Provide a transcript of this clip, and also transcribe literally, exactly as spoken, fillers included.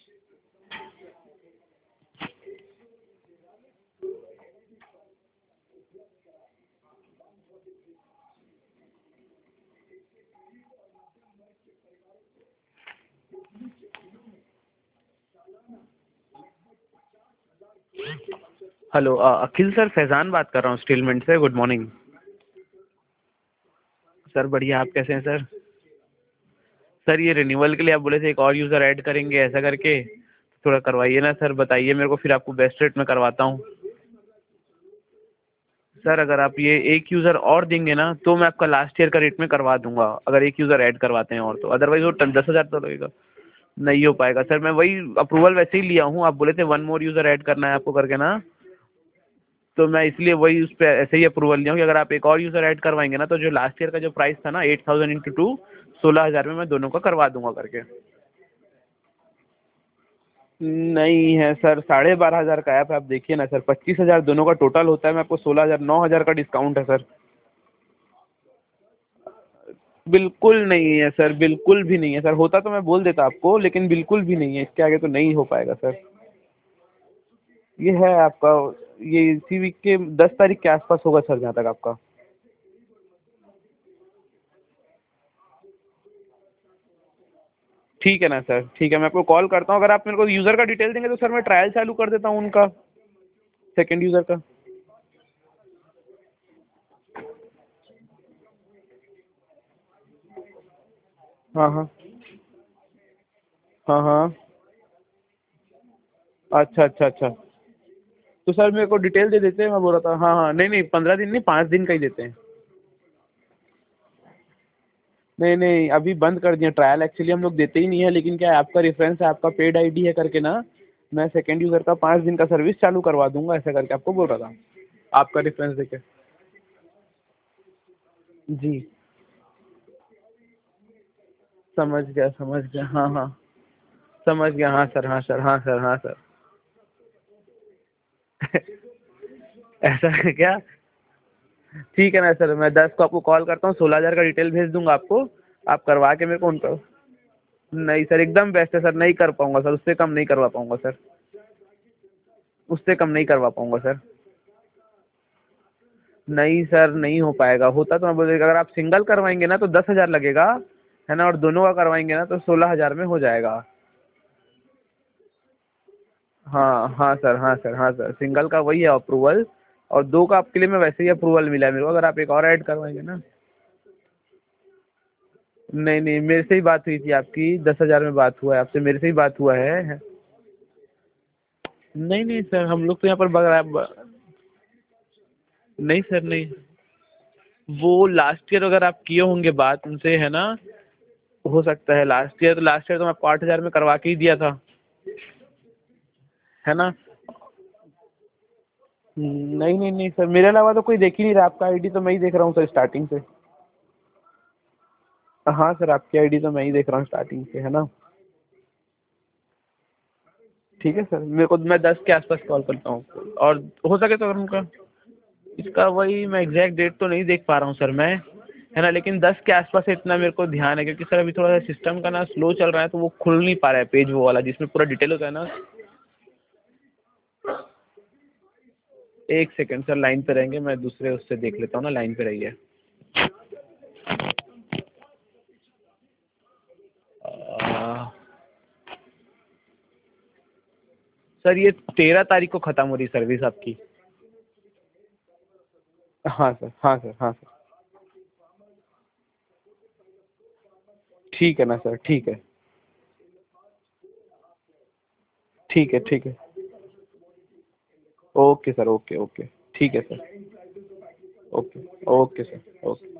Hello, uh, Akhil sir, Faizan बात कर रहा हूँ स्टीलमेंट से। Good morning sir. बढ़िया, आप कैसे हैं सर? सर ये रिन्यूअल के लिए आप बोले थे एक और यूज़र ऐड करेंगे ऐसा करके, थोड़ा करवाइए ना सर, बताइए मेरे को, फिर आपको बेस्ट रेट में करवाता हूँ। सर अगर आप ये एक यूज़र और देंगे ना तो मैं आपका लास्ट ईयर का रेट में करवा दूंगा, अगर एक यूज़र ऐड करवाते हैं और तो, अदरवाइज वो दस हज़ार तो लगेगा। नहीं हो पाएगा सर, मैं वही अप्रूवल वैसे ही लिया हूँ, आप बोले थे वन मोर यूज़र ऐड करना है आपको करके ना, तो मैं इसलिए वही उस पर ऐसे ही अप्रूवल लिया हूँ कि अगर आप एक और यूज़र ऐड करवाएंगे ना तो जो लास्ट ईयर का जो प्राइस था ना एट थाउजेंड इंटू टू सोलह हज़ार में मैं दोनों का करवा दूंगा करके। नहीं है सर, साढ़े बारह हज़ार का ऐप आप देखिए ना सर, पच्चीस हज़ार दोनों का टोटल होता है, मैं आपको सोलह हज़ार नौ हज़ार का डिस्काउंट है सर। बिल्कुल नहीं है सर, बिल्कुल भी नहीं है सर, होता तो मैं बोल देता आपको, लेकिन बिल्कुल भी नहीं है, इसके आगे तो नहीं हो पाएगा सर। ये है आपका, ये इसी वीक के दस तारीख के आसपास होगा सर, जहाँ तक आपका। ठीक है ना सर, ठीक है, मैं आपको कॉल करता हूँ, अगर आप मेरे को यूज़र का डिटेल देंगे तो सर मैं ट्रायल चालू कर देता हूँ उनका, सेकेंड यूज़र का। हाँ हाँ हाँ हाँ। अच्छा अच्छा अच्छा। तो सर मेरे को डिटेल दे देते हैं, मैं बोल रहा था। हाँ हाँ, नहीं नहीं, पंद्रह दिन नहीं, पाँच दिन का ही देते हैं। नहीं नहीं, अभी बंद कर दिए ट्रायल, एक्चुअली हम लोग देते ही नहीं है, लेकिन क्या है आपका रेफरेंस है, आपका पेड आईडी है करके ना, मैं सेकेंड यूज़र का पाँच दिन का सर्विस चालू करवा दूंगा ऐसा करके आपको बोल रहा था, आपका रेफरेंस देके। जी, समझ गया समझ गया, हाँ हाँ, समझ गया, हाँ सर हाँ सर हाँ सर हाँ सर। ऐसा है क्या? ठीक है ना सर, मैं दस को आपको कॉल करता हूँ, सोलह हज़ार का डिटेल भेज दूंगा आपको, आप करवा के मेरे को उनका। नहीं सर, एकदम बेस्ट है सर, नहीं कर पाऊंगा सर, उससे कम नहीं करवा पाऊंगा सर, उससे कम नहीं करवा पाऊंगा सर। नहीं सर, नहीं हो पाएगा, होता तो मैं बोल, अगर आप सिंगल करवाएंगे ना तो दस हज़ार लगेगा, है ना, और दोनों का करवाएंगे ना तो सोलह हज़ार में हो जाएगा। हाँ हाँ सर हाँ सर हाँ सर, सिंगल का वही है अप्रूवल, और दो का आपके लिए मैं वैसे ही अप्रूवल मिला है मेरे को, अगर आप एक और ऐड करवाएंगे ना। नहीं नहीं, मेरे से ही बात हुई थी आपकी, दस हज़ार में बात हुआ है आपसे, मेरे से ही बात हुआ है। नहीं नहीं सर, हम लोग तो यहाँ पर बगैर, नहीं सर नहीं, वो लास्ट ईयर अगर आप किए होंगे बात उनसे, है ना, हो सकता है लास्ट ईयर, तो लास्ट ईयर तो मैं आपको आठ हज़ार में करवा के ही दिया था, है ना। नहीं नहीं नहीं सर, मेरे अलावा तो कोई देख ही नहीं रहा, आपका आईडी तो मैं ही देख रहा हूँ सर स्टार्टिंग से। हाँ सर, आपकी आईडी तो मैं ही देख रहा हूँ स्टार्टिंग से, है ना। ठीक है सर, मेरे को, मैं दस के आसपास कॉल करता हूँ, और हो सके तो अगर उनका, इसका वही मैं एग्जैक्ट डेट तो नहीं देख पा रहा हूँ सर मैं, है ना, लेकिन दस के आसपास से इतना मेरे को ध्यान है, क्योंकि सर अभी थोड़ा सा सिस्टम का ना स्लो चल रहा है, तो वो खुल नहीं पा रहा है पेज वो वाला जिसमें पूरा डिटेल होता है ना। एक सेकंड सर, लाइन पे रहेंगे, मैं दूसरे उससे देख लेता हूँ ना, लाइन पे रहिए। आ, सर ये तेरह तारीख को ख़त्म हो रही सर्विस आपकी। हाँ सर हाँ सर हाँ सर। ठीक है ना सर, ठीक है, ठीक है ठीक है। ओके सर, ओके ओके, ठीक है sir. Okay okay sir, okay.